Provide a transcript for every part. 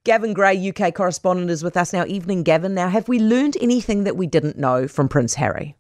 Gavin Gray, UK correspondent, is with us now. Evening, Gavin. Now, have we learned anything that we didn't know from Prince Harry?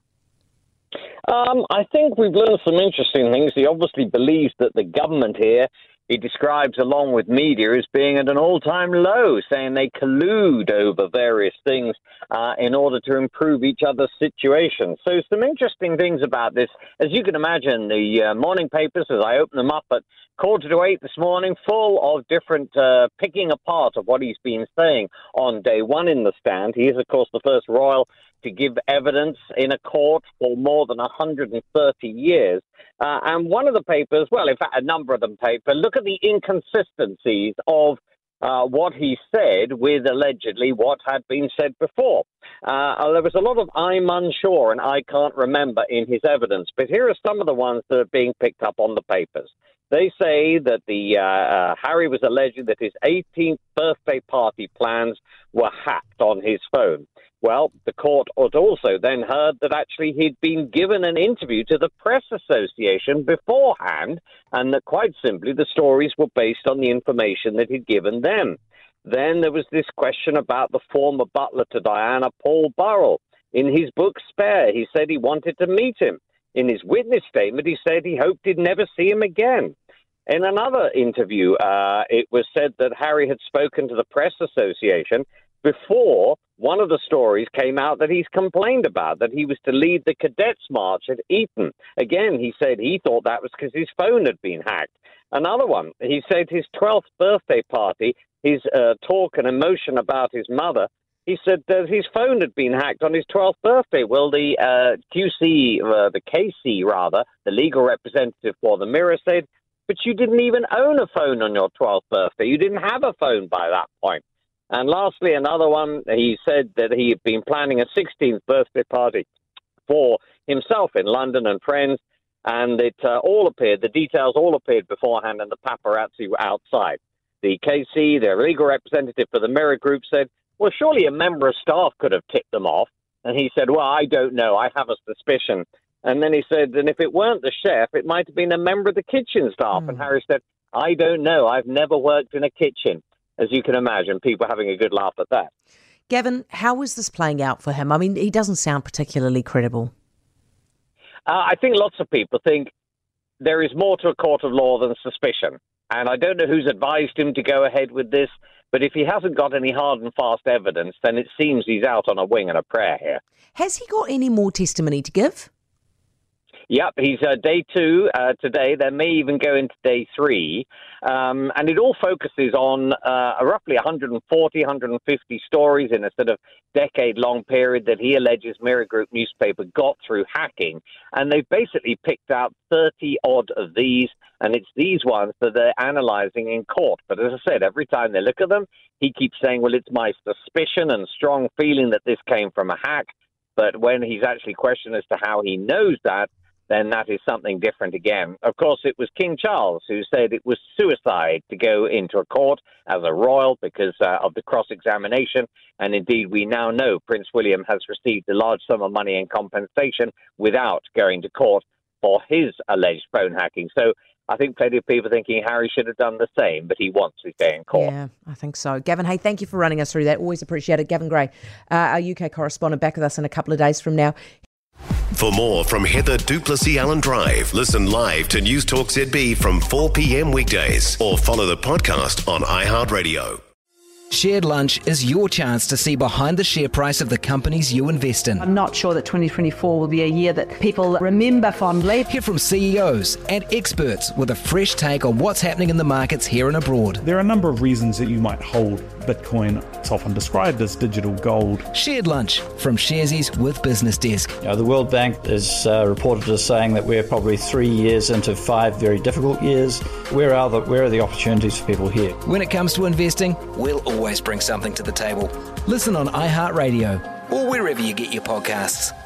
I think we've learned some interesting things. He obviously believes that the government here, he describes along with media as being at an all-time low, saying they collude over various things in order to improve each other's situation. So some interesting things about this. As you can imagine, the morning papers, as I open them up at 7:45 this morning, full of different picking apart of what he's been saying on day one in the stand. He is, of course, the first royal to give evidence in a court for more than 130 years. And one of the papers, well, in fact, a number of them look at the inconsistencies of what he said with allegedly what had been said before. There was a lot of I'm unsure and I can't remember in his evidence, but here are some of the ones that are being picked up on the papers. They say that Harry was alleging that his 18th birthday party plans were hacked on his phone. Well, the court had also then heard that actually he'd been given an interview to the Press Association beforehand, and that quite simply the stories were based on the information that he'd given them. Then there was this question about the former butler to Diana, Paul Burrell. In his book Spare, he said he wanted to meet him. In his witness statement, he said he hoped he'd never see him again. In another interview, it was said that Harry had spoken to the Press Association before one of the stories came out that he's complained about, that he was to lead the Cadets March at Eton. Again, he said he thought that was because his phone had been hacked. Another one, he said his 12th birthday party, his talk and emotion about his mother, he said that his phone had been hacked on his 12th birthday. Well, the KC, the legal representative for the Mirror said, but you didn't even own a phone on your 12th birthday. You didn't have a phone by that point. And lastly, another one, he said that he had been planning a 16th birthday party for himself in London and friends, and it all appeared, the details all appeared beforehand, and the paparazzi were outside. The KC, their legal representative for the Mirror Group, said, well, surely a member of staff could have tipped them off. And he said, well, I don't know. I have a suspicion. And then he said, and if it weren't the chef, it might have been a member of the kitchen staff. And Harry said, I don't know. I've never worked in a kitchen. As you can imagine, people having a good laugh at that. Gavin, how is this playing out for him? I mean, he doesn't sound particularly credible. I think lots of people think there is more to a court of law than suspicion. And I don't know who's advised him to go ahead with this, but if he hasn't got any hard and fast evidence, then it seems he's out on a wing and a prayer here. Has he got any more testimony to give? Yep, he's day 2 today. There may even go into day 3. And it all focuses on roughly 140, 150 stories in a sort of decade-long period that he alleges Mirror Group newspaper got through hacking. And they've basically picked out 30-odd of these, and it's these ones that they're analysing in court. But as I said, every time they look at them, he keeps saying, well, it's my suspicion and strong feeling that this came from a hack. But when he's actually questioned as to how he knows that, then that is something different again. Of course, it was King Charles who said it was suicide to go into a court as a royal because of the cross-examination. And indeed, we now know Prince William has received a large sum of money in compensation without going to court for his alleged phone hacking. So I think plenty of people thinking Harry should have done the same, but he wants to stay in court. Yeah, I think so. Gavin, hey, thank you for running us through that. Always appreciate it. Gavin Gray, our UK correspondent, back with us in a couple of days from now. For more from Heather du Plessis-Allen Drive, listen live to News Talk ZB from 4 p.m. weekdays or follow the podcast on iHeartRadio. Shared Lunch is your chance to see behind the share price of the companies you invest in. I'm not sure that 2024 will be a year that people remember fondly. Hear from CEOs and experts with a fresh take on what's happening in the markets here and abroad. There are a number of reasons that you might hold Bitcoin. It's often described as digital gold. Shared Lunch from Sharesies with Business Desk. The World Bank is reported as saying that we're probably 3 years into 5 very difficult years. Where are the opportunities for people here? When it comes to investing, we'll always bring something to the table. Listen on iHeartRadio or wherever you get your podcasts.